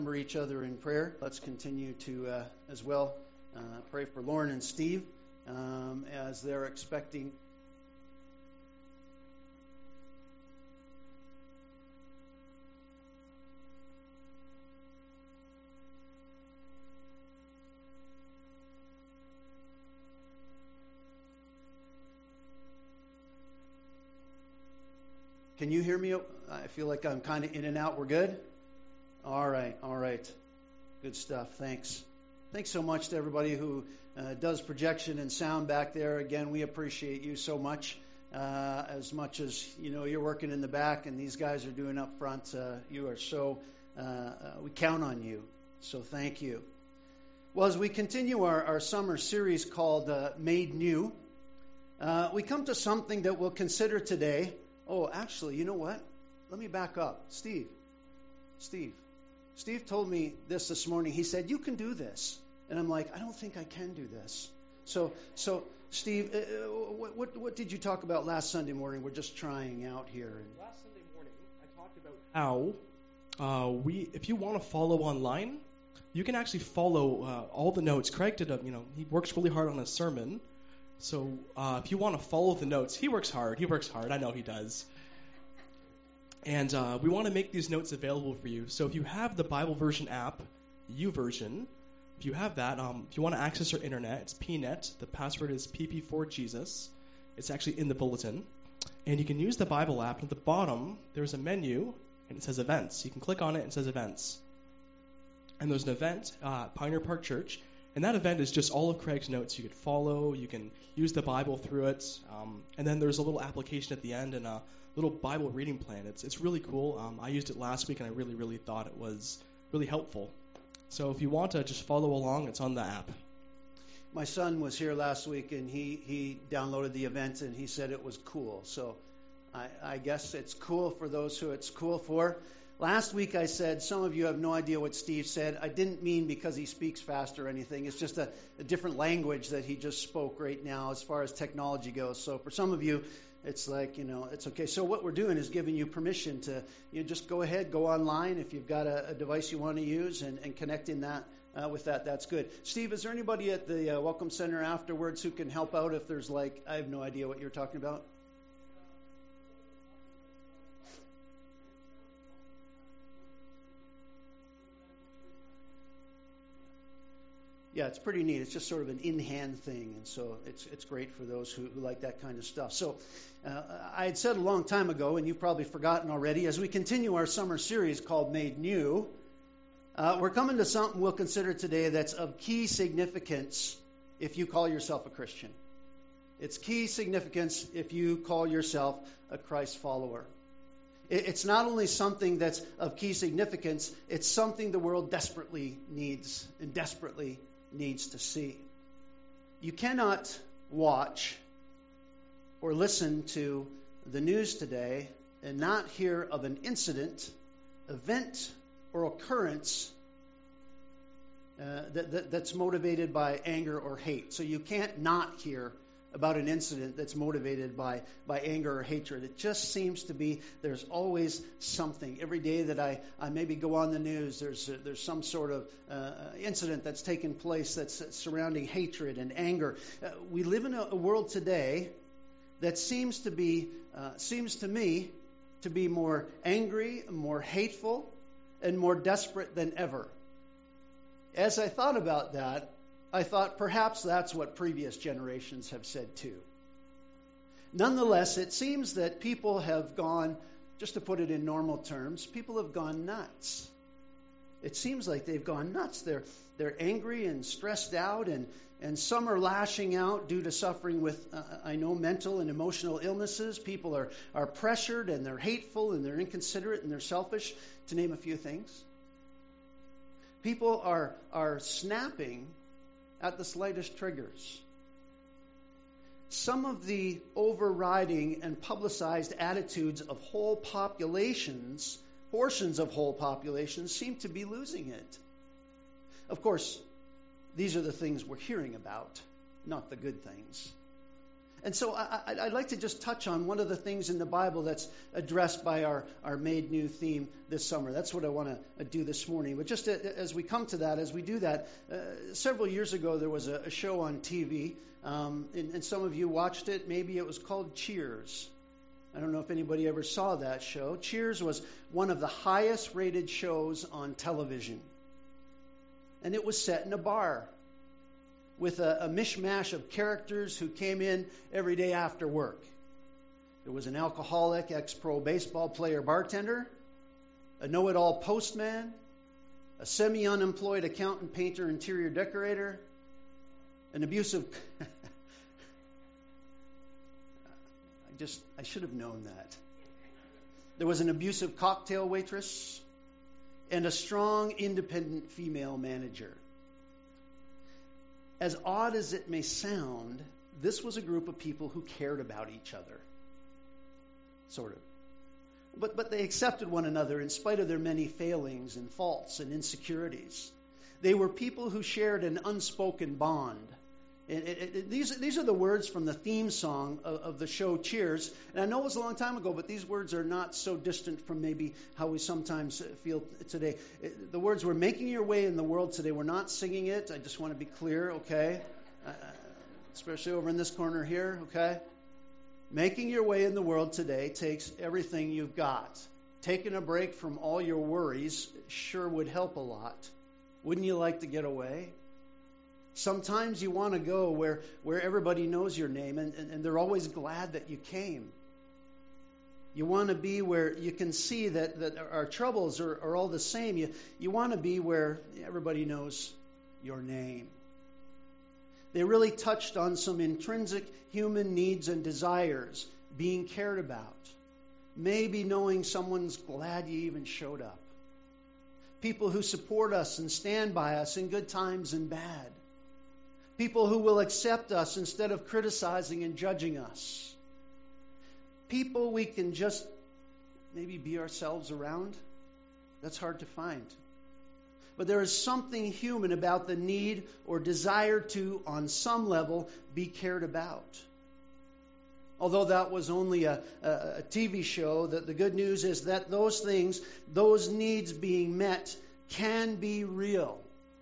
Remember each other in prayer. Let's continue to as well pray for Lauren and Steve as they're expecting. Can you hear me? I feel like I'm kind of in and out. We're good? All right. Good stuff. Thanks so much to everybody who does projection and sound back there. Again, we appreciate you so much. As much as, you're working in the back and these guys are doing up front. You are so, we count on you. So thank you. Well, as we continue our summer series called Made New, we come to something that we'll consider today. Oh, actually, you know what? Let me back up. Steve told me this morning. He said, you can do this. And I'm like, I don't think I can do this. So Steve, what did you talk about last Sunday morning? We're just trying out here. Last Sunday morning, I talked about how if you want to follow online, you can actually follow all the notes. Craig did he works really hard on his sermon. So if you want to follow the notes, he works hard. I know he does. And we want to make these notes available for you. So if you have the Bible version app, YouVersion, if you have that, if you want to access our internet, it's PNet. The password is PP4Jesus. It's actually in the bulletin. And you can use the Bible app. And at the bottom, there's a menu, and it says Events. You can click on it, and it says Events. And there's an event, Pioneer Park Church. And that event is just all of Craig's notes. You could follow, you can use the Bible through it, and then there's a little application at the end and a little Bible reading plan. It's really cool. I used it last week, and I really, really thought it was really helpful. So if you want to just follow along, it's on the app. My son was here last week, and he downloaded the event, and he said it was cool. So I guess it's cool for those who it's cool for. Last week I said, some of you have no idea what Steve said. I didn't mean because he speaks fast or anything. It's just a different language that he just spoke right now as far as technology goes. So for some of you, it's like, it's okay. So what we're doing is giving you permission to just go ahead, go online. If you've got a device you want to use and connecting that with that, that's good. Steve, is there anybody at the Welcome Center afterwards who can help out if there's I have no idea what you're talking about? Yeah, it's pretty neat. It's just sort of an in-hand thing, and so it's great for those who like that kind of stuff. So I had said a long time ago, and you've probably forgotten already, as we continue our summer series called Made New, we're coming to something we'll consider today that's of key significance if you call yourself a Christian. It's key significance if you call yourself a Christ follower. It's not only something that's of key significance, it's something the world desperately needs and desperately needs to see. You cannot watch or listen to the news today and not hear of an incident, event, or occurrence that's motivated by anger or hate. So you can't not hear about an incident that's motivated by anger or hatred. It just seems to be there's always something. Every day that I maybe go on the news, there's some sort of incident that's taken place that's surrounding hatred and anger. We live in a world today that seems to me to be more angry, more hateful, and more desperate than ever. As I thought about that, I thought perhaps that's what previous generations have said too. Nonetheless, it seems that people have gone, just to put it in normal terms, people have gone nuts. It seems like they've gone nuts. They're angry and stressed out, and some are lashing out due to suffering with, I know, mental and emotional illnesses. People are pressured, and they're hateful, and they're inconsiderate, and they're selfish, to name a few things. People are snapping at the slightest triggers. Some of the overriding and publicized attitudes of whole populations, portions of whole populations, seem to be losing it. Of course, these are the things we're hearing about, not the good things. And so I'd like to just touch on one of the things in the Bible that's addressed by our Made New theme this summer. That's what I want to do this morning. But just as we come to that, as we do that, several years ago there was a show on TV, and some of you watched it. Maybe it was called Cheers. I don't know if anybody ever saw that show. Cheers was one of the highest rated shows on television. And it was set in a bar with a mishmash of characters who came in every day after work. There was an alcoholic, ex-pro baseball player bartender, a know-it-all postman, a semi-unemployed accountant, painter, interior decorator, an abusive... I should have known that. There was an abusive cocktail waitress and a strong, independent female manager. As odd as it may sound, this was a group of people who cared about each other. Sort of. But they accepted one another in spite of their many failings and faults and insecurities. They were people who shared an unspoken bond. These are the words from the theme song of the show Cheers. And I know it was a long time ago, but these words are not so distant from maybe how we sometimes feel today. The words were making your way in the world today. We're not singing it. I just want to be clear, okay? Especially over in this corner here, okay? Making your way in the world today takes everything you've got. Taking a break from all your worries sure would help a lot. Wouldn't you like to get away? Sometimes you want to go where everybody knows your name and they're always glad that you came. You want to be where you can see that our troubles are all the same. You want to be where everybody knows your name. They really touched on some intrinsic human needs and desires, being cared about. Maybe knowing someone's glad you even showed up. People who support us and stand by us in good times and bad. People who will accept us instead of criticizing and judging us. People we can just maybe be ourselves around. That's hard to find. But there is something human about the need or desire to, on some level, be cared about. Although that was only a TV show, the good news is that those things, those needs being met, can be real.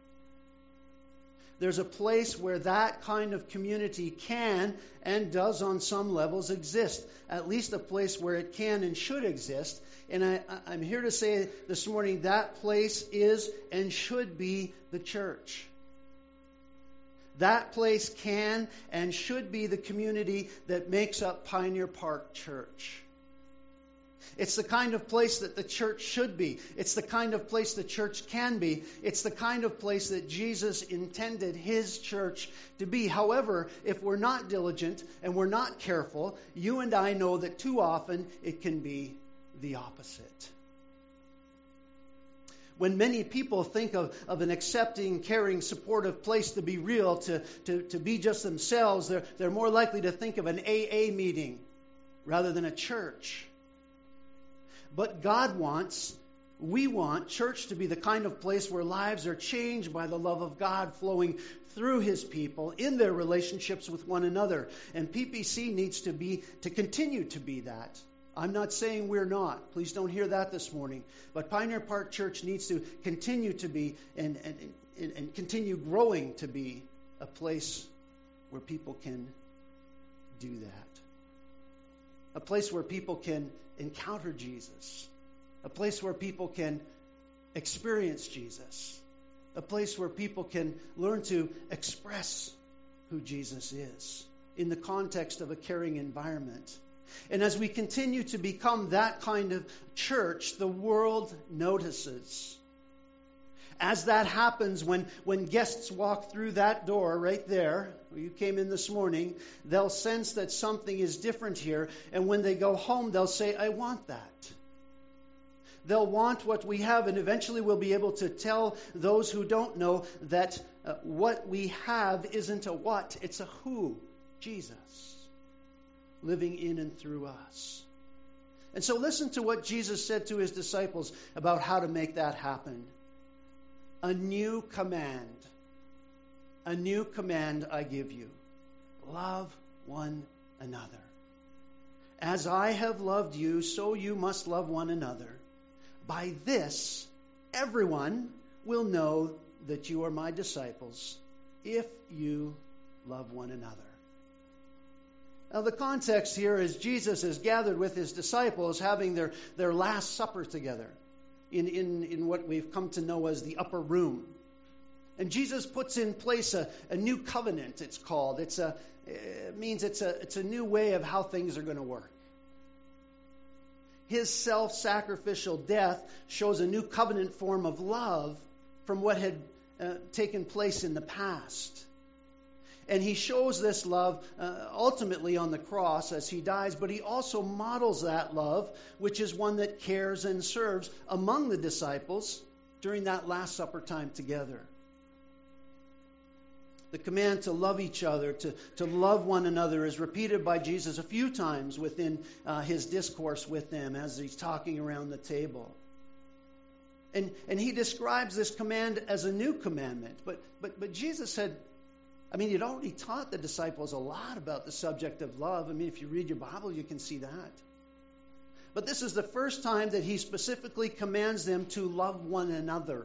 There's a place where that kind of community can and does on some levels exist. At least a place where it can and should exist. And I'm here to say this morning that place is and should be the church. That place can and should be the community that makes up Pioneer Park Church. It's the kind of place that the church should be. It's the kind of place the church can be. It's the kind of place that Jesus intended his church to be. However, if we're not diligent and we're not careful, you and I know that too often it can be the opposite. When many people think of an accepting, caring, supportive place to be real, to be just themselves, they're more likely to think of an AA meeting rather than a church. But we want church to be the kind of place where lives are changed by the love of God flowing through his people in their relationships with one another. And PPC needs to continue to be that. I'm not saying we're not. Please don't hear that this morning. But Pioneer Park Church needs to continue to be and continue growing to be a place where people can do that. A place where people can encounter Jesus. A place where people can experience Jesus. A place where people can learn to express who Jesus is in the context of a caring environment. And as we continue to become that kind of church, the world notices. As that happens, when guests walk through that door right there, where you came in this morning, they'll sense that something is different here. And when they go home, they'll say, I want that. They'll want what we have, and eventually we'll be able to tell those who don't know that what we have isn't a what, it's a who, Jesus, living in and through us. And so listen to what Jesus said to his disciples about how to make that happen. A new command I give you. Love one another. As I have loved you, so you must love one another. By this, everyone will know that you are my disciples, if you love one another. Now, the context here is Jesus is gathered with his disciples having their Last Supper together in what we've come to know as the upper room. And Jesus puts in place a new covenant, it's called. It means it's a new way of how things are going to work. His self-sacrificial death shows a new covenant form of love from what had taken place in the past. And he shows this love ultimately on the cross as he dies, but he also models that love, which is one that cares and serves among the disciples during that Last Supper time together. The command to love each other, to love one another, is repeated by Jesus a few times within his discourse with them as he's talking around the table. And he describes this command as a new commandment. But Jesus said, he'd already taught the disciples a lot about the subject of love. If you read your Bible, you can see that. But this is the first time that he specifically commands them to love one another.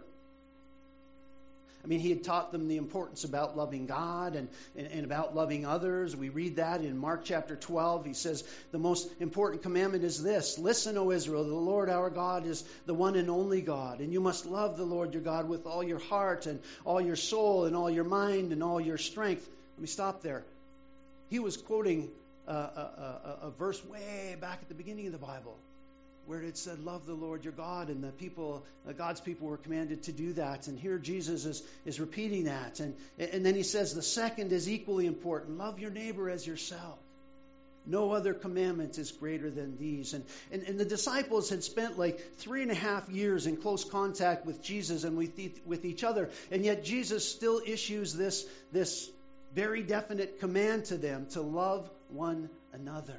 He had taught them the importance about loving God and about loving others. We read that in Mark chapter 12. He says, the most important commandment is this: listen, O Israel, the Lord our God is the one and only God. And you must love the Lord your God with all your heart and all your soul and all your mind and all your strength. Let me stop there. He was quoting a verse way back at the beginning of the Bible, where it said, love the Lord your God, and God's people were commanded to do that. And here Jesus is repeating that. And then he says the second is equally important: love your neighbor as yourself. No other commandment is greater than these. And the disciples had spent like 3.5 years in close contact with Jesus and with each other. And yet Jesus still issues this very definite command to them to love one another.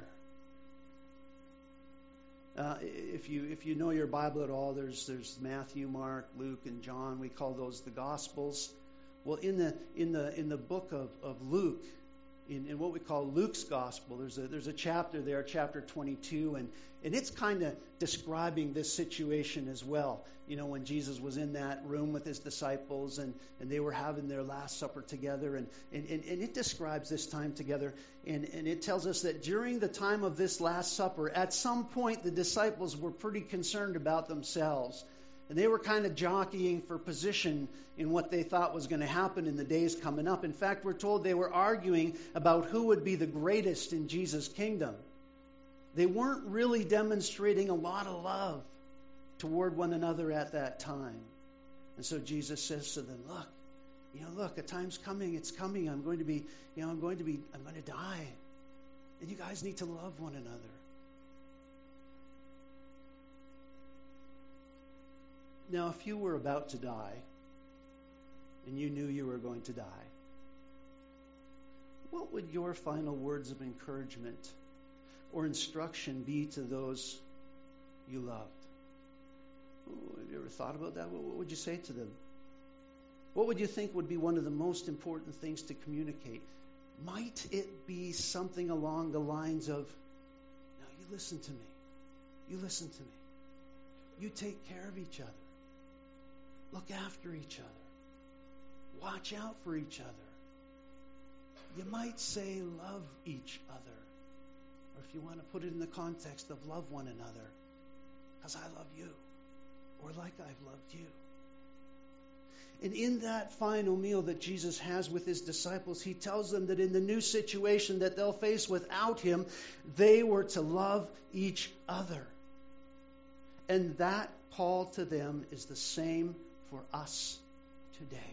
If you know your Bible at all, there's Matthew, Mark, Luke, and John. We call those the Gospels. Well, in the book of Luke, in what we call Luke's Gospel, there's a chapter there, chapter 22, and it's kind of describing this situation as well. When Jesus was in that room with his disciples and they were having their Last Supper together, and it describes this time together, and it tells us that during the time of this Last Supper, at some point the disciples were pretty concerned about themselves. And they were kind of jockeying for position in what they thought was going to happen in the days coming up. In fact, we're told they were arguing about who would be the greatest in Jesus' kingdom. They weren't really demonstrating a lot of love toward one another at that time. And so Jesus says to them, look, a time's coming, it's coming. I'm going to die. And you guys need to love one another. Now, if you were about to die, and you knew you were going to die, what would your final words of encouragement or instruction be to those you loved? Have you ever thought about that? What would you say to them? What would you think would be one of the most important things to communicate? Might it be something along the lines of, now you listen to me. You listen to me. You take care of each other. Look after each other. Watch out for each other. You might say love each other. Or if you want to put it in the context of love one another, because I love you. Or like I've loved you. And in that final meal that Jesus has with his disciples, he tells them that in the new situation that they'll face without him, they were to love each other. And that call to them is the same for us today.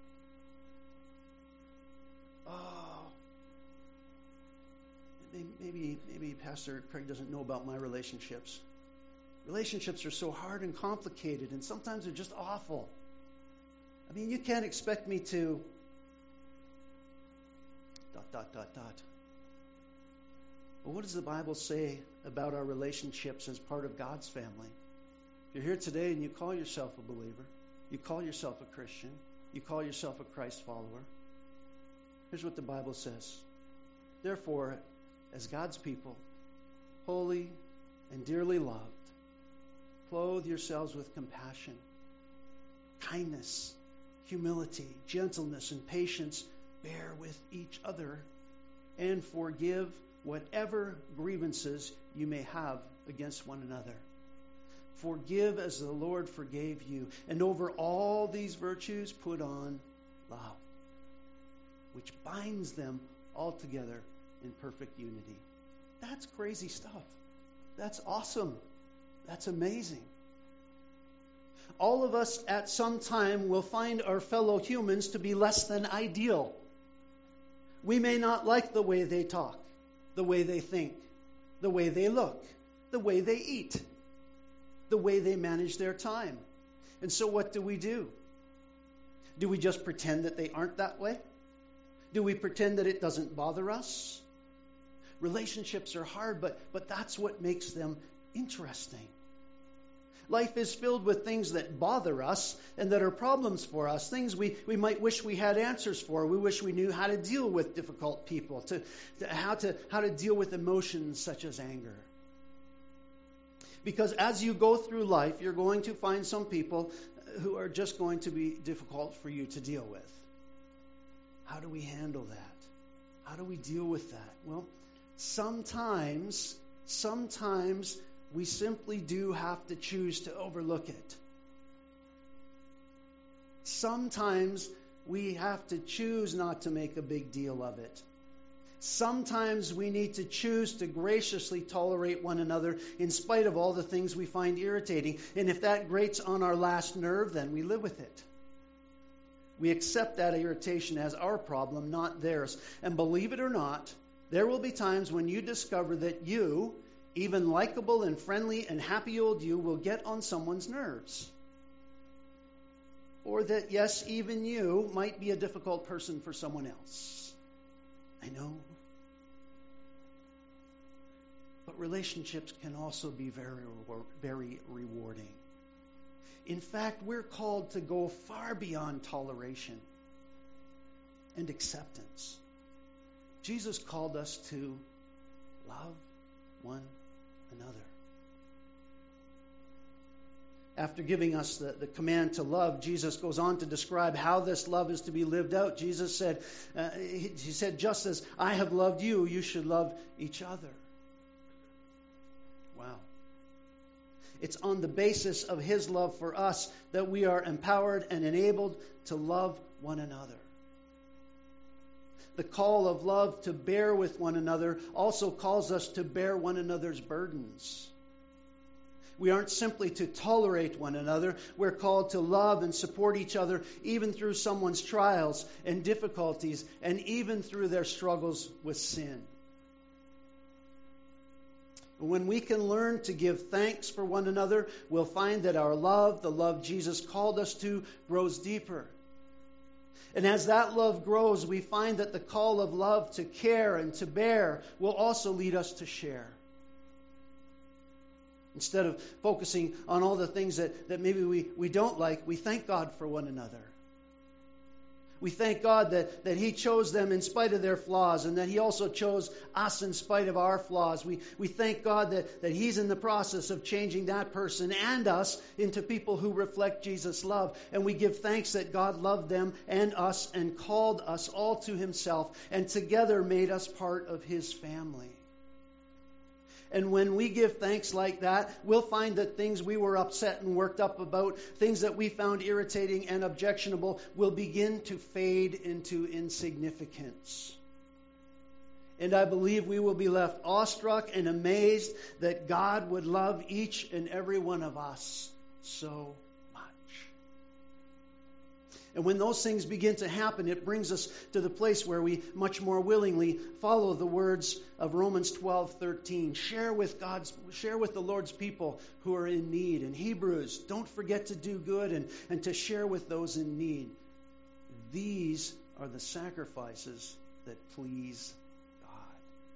Maybe Pastor Craig doesn't know about my relationships. Relationships are so hard and complicated, and sometimes they're just awful. You can't expect me to ... But what does the Bible say about our relationships as part of God's family? If you're here today and you call yourself a believer, you call yourself a Christian, you call yourself a Christ follower, here's what the Bible says. Therefore, as God's people, holy and dearly loved, clothe yourselves with compassion, kindness, humility, gentleness, and patience. Bear with each other and forgive whatever grievances you may have against one another. Forgive as the Lord forgave you. And over all these virtues, put on love, which binds them all together in perfect unity. That's crazy stuff. That's awesome. That's amazing. All of us at some time will find our fellow humans to be less than ideal. We may not like the way they talk, the way they think, the way they look, the way they eat, the way they manage their time. And so what do? Do we just pretend that they aren't that way? Do we pretend that it doesn't bother us? Relationships are hard, but that's what makes them interesting. Life is filled with things that bother us and that are problems for us, things we might wish we had answers for. We wish we knew how to deal with difficult people, how to deal with emotions such as anger. Because as you go through life, you're going to find some people who are just going to be difficult for you to deal with. How do we handle that? How do we deal with that? Well, sometimes we simply do have to choose to overlook it. Sometimes we have to choose not to make a big deal of it. Sometimes we need to choose to graciously tolerate one another in spite of all the things we find irritating. And if that grates on our last nerve, then we live with it. We accept that irritation as our problem, not theirs. And believe it or not, there will be times when you discover that you, even likable and friendly and happy old you, will get on someone's nerves. Or that, yes, even you might be a difficult person for someone else. I know. But relationships can also be very rewarding. In fact, we're called to go far beyond toleration and acceptance. Jesus called us to love one another. After giving us the command to love, Jesus goes on to describe how this love is to be lived out. Jesus said, he said, just as I have loved you, you should love each other. Wow. It's on the basis of his love for us that we are empowered and enabled to love one another. The call of love to bear with one another also calls us to bear one another's burdens. We aren't simply to tolerate one another. We're called to love and support each other even through someone's trials and difficulties and even through their struggles with sin. When we can learn to give thanks for one another, we'll find that our love, the love Jesus called us to, grows deeper. And as that love grows, we find that the call of love to care and to bear will also lead us to share. Instead of focusing on all the things that maybe we don't like, we thank God for one another. We thank God that He chose them in spite of their flaws and that He also chose us in spite of our flaws. We thank God that He's in the process of changing that person and us into people who reflect Jesus' love. And we give thanks that God loved them and us and called us all to Himself and together made us part of His family. And when we give thanks like that, we'll find that things we were upset and worked up about, things that we found irritating and objectionable, will begin to fade into insignificance. And I believe we will be left awestruck and amazed that God would love each and every one of us so much. And when those things begin to happen, it brings us to the place where we much more willingly follow the words of Romans 12:13. Share with the Lord's people who are in need. And Hebrews, don't forget to do good and to share with those in need. These are the sacrifices that please God.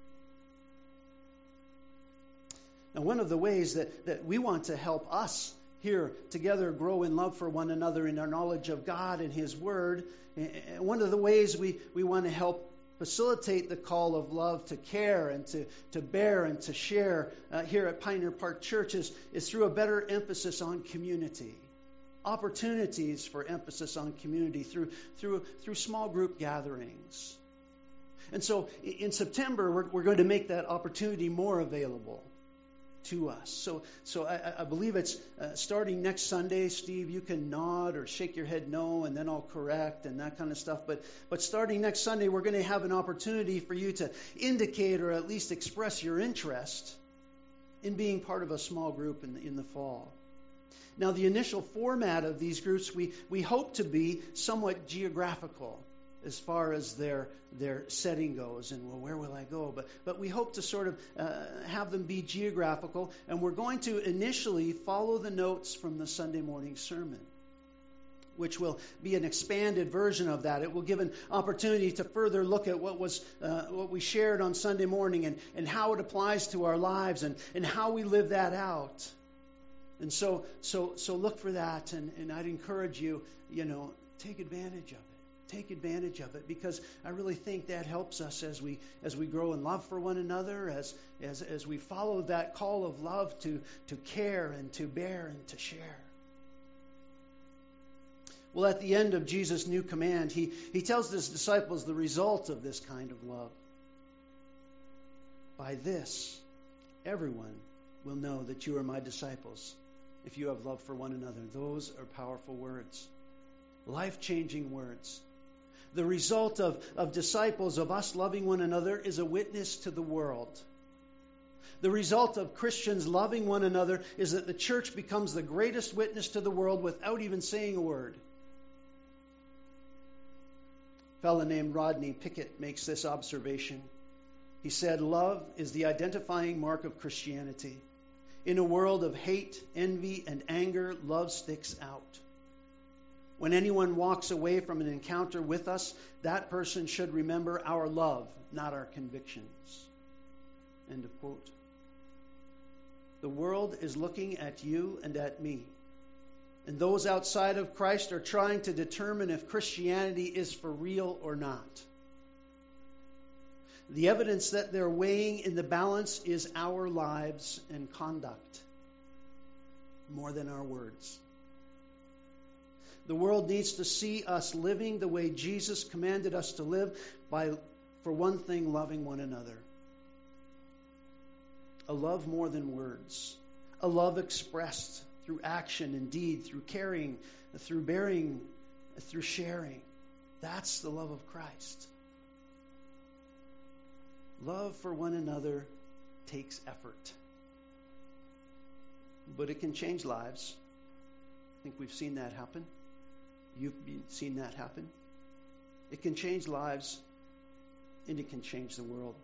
Now, one of the ways that we want to help us here together grow in love for one another in our knowledge of God and His Word, one of the ways we want to help facilitate the call of love to care and to bear and to share here at Pioneer Park Church is through a better emphasis on community. Opportunities for emphasis on community through small group gatherings. And so in September, we're going to make that opportunity more available to us. So I believe it's starting next Sunday. Steve, you can nod or shake your head no, and then I'll correct and that kind of stuff. But starting next Sunday, we're going to have an opportunity for you to indicate or at least express your interest in being part of a small group in the fall. Now, the initial format of these groups, we hope to be somewhat geographical as far as their setting goes, and well, where will I go? But we hope to sort of have them be geographical, and we're going to initially follow the notes from the Sunday morning sermon, which will be an expanded version of that. It will give an opportunity to further look at what we shared on Sunday morning and how it applies to our lives and how we live that out. And so look for that, and I'd encourage you, take advantage of it. Take advantage of it, because I really think that helps us as we grow in love for one another, as we follow that call of love to care and to bear and to share. Well, at the end of Jesus' new command, he tells his disciples the result of this kind of love. By this, everyone will know that you are my disciples, if you have love for one another. Those are powerful words, life-changing words. The result of disciples, of us loving one another, is a witness to the world. The result of Christians loving one another is that the church becomes the greatest witness to the world without even saying a word. A fellow named Rodney Pickett makes this observation. He said, "Love is the identifying mark of Christianity. In a world of hate, envy, and anger, love sticks out. When anyone walks away from an encounter with us, that person should remember our love, not our convictions." End of quote. The world is looking at you and at me. And those outside of Christ are trying to determine if Christianity is for real or not. The evidence that they're weighing in the balance is our lives and conduct, more than our words. The world needs to see us living the way Jesus commanded us to live by, for one thing, loving one another. A love more than words. A love expressed through action and deed, through caring, through bearing, through sharing. That's the love of Christ. Love for one another takes effort. But it can change lives. I think we've seen that happen. You've seen that happen. It can change lives, and it can change the world.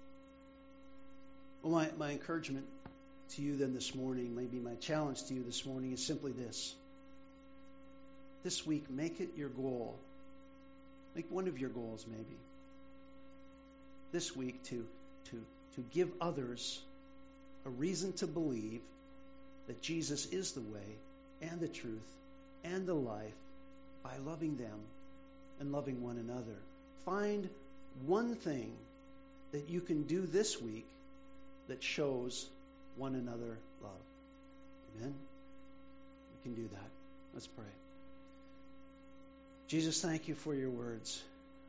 Well, my encouragement to you then this morning, maybe my challenge to you this morning, is simply this. This week, make it your goal. Make one of your goals, maybe. This week to give others a reason to believe that Jesus is the way and the truth and the life, by loving them and loving one another. Find one thing that you can do this week that shows one another love. Amen? We can do that. Let's pray. Jesus, thank you for your words.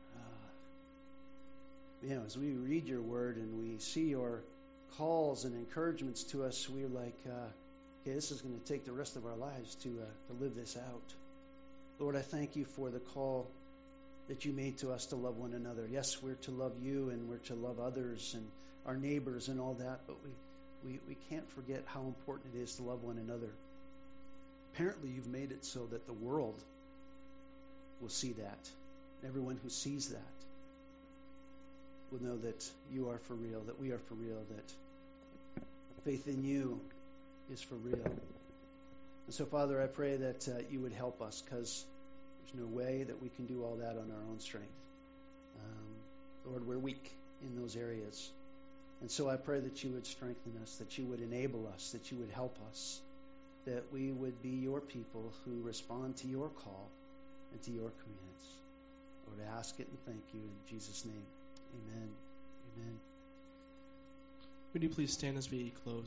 As we read your word and we see your calls and encouragements to us, we're like, okay, this is going to take the rest of our lives to live this out. Lord, I thank you for the call that you made to us to love one another. Yes, we're to love you and we're to love others and our neighbors and all that, but we can't forget how important it is to love one another. Apparently, you've made it so that the world will see that. Everyone who sees that will know that you are for real, that we are for real, that faith in you is for real. And so, Father, I pray that you would help us, because there's no way that we can do all that on our own strength. Lord, we're weak in those areas. And so I pray that you would strengthen us, that you would enable us, that you would help us, that we would be your people who respond to your call and to your commands. Lord, I ask it and thank you in Jesus' name. Amen. Amen. Would you please stand as we close?